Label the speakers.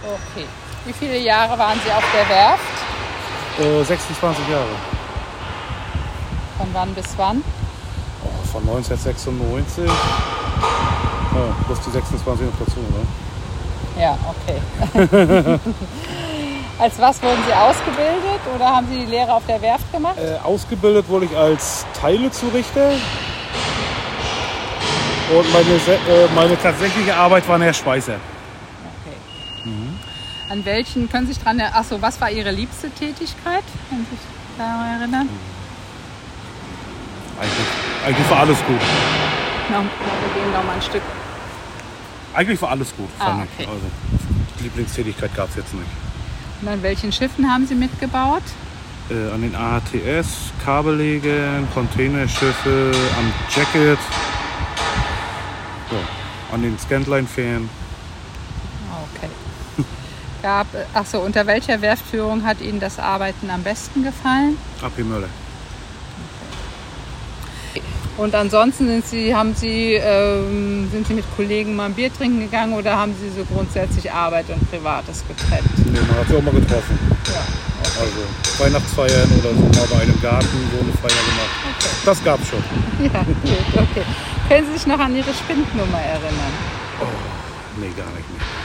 Speaker 1: Okay. Wie viele Jahre waren Sie auf der Werft?
Speaker 2: 26 Jahre.
Speaker 1: Von wann bis wann?
Speaker 2: Von 1996. Plus die 26 noch dazu, ne?
Speaker 1: Ja, okay. Als was wurden Sie ausgebildet oder haben Sie die Lehre auf der Werft gemacht?
Speaker 2: Ausgebildet wurde ich als Teilezurichter. Und meine tatsächliche Arbeit war Schweißer.
Speaker 1: Okay. An welchen können Sie sich dran erinnern? Achso, was war Ihre liebste Tätigkeit? Können Sie sich daran erinnern?
Speaker 2: Eigentlich war alles gut.
Speaker 1: Wir gehen noch mal ein Stück.
Speaker 2: Eigentlich war alles gut, fand ich.
Speaker 1: Okay.
Speaker 2: Also, Lieblingstätigkeit gab es jetzt nicht.
Speaker 1: Und an welchen Schiffen haben Sie mitgebaut?
Speaker 2: An den AHTS, Kabellegen, Containerschiffe, am Jacket, an den Scantline-Fähren.
Speaker 1: Okay. Unter welcher Werftführung hat Ihnen das Arbeiten am besten gefallen?
Speaker 2: AP Möller.
Speaker 1: Und ansonsten sind Sie mit Kollegen mal ein Bier trinken gegangen oder haben Sie so grundsätzlich Arbeit und Privates getrennt?
Speaker 2: Nee, man hat sich auch mal getroffen.
Speaker 1: Ja. Okay.
Speaker 2: Also Weihnachtsfeiern oder so, mal bei einem Garten so eine Feier gemacht.
Speaker 1: Okay.
Speaker 2: Das gab's schon.
Speaker 1: Ja, gut, okay. Können Sie sich noch an Ihre Spindnummer erinnern?
Speaker 2: Oh, nee, gar nicht mehr.